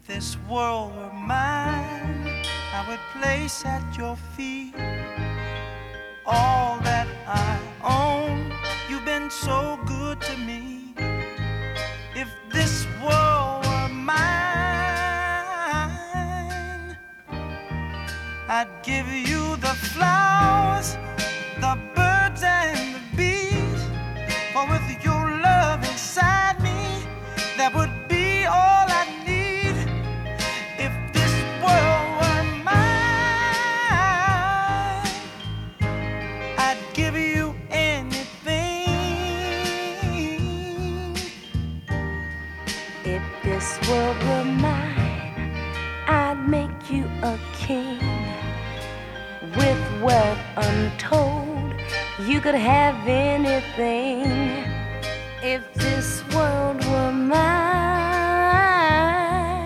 this world were mine, I would place at your feet all that I own. You've been so good to me. If this world were mine, I'd give you the flowers, the birds and the bees. For with your love inside me, that would be all I need. If this world were mine, I'd give you anything. If this world were mine, I'd make you a king. With wealth untold, you could have anything. If this world were mine,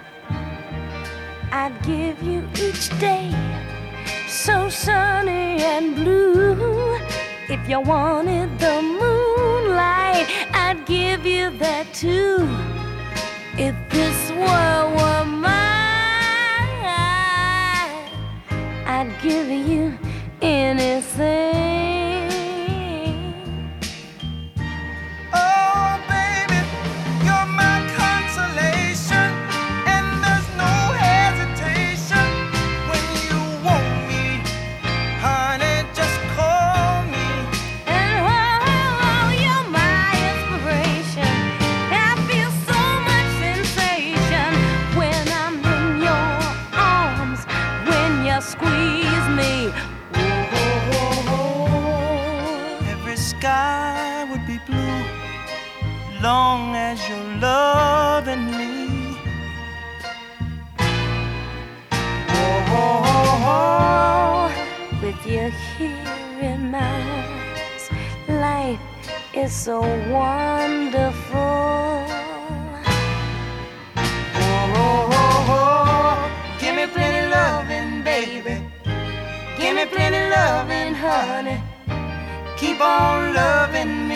I'd give you each day so sunny and blue. If you wanted the moonlight, I'd give you that too. If this world were mine, I'd give you anything. Oh, baby, you're my consolation, and there's no hesitation. When you want me, honey, just call me. And oh, you're my inspiration. I feel so much sensation when I'm in your arms, when you squeeze me. Every sky would be blue, long as you're loving me. With you here in my arms, life is so wonderful. Give me plenty loving, baby. Give me plenty loving, honey. Keep on loving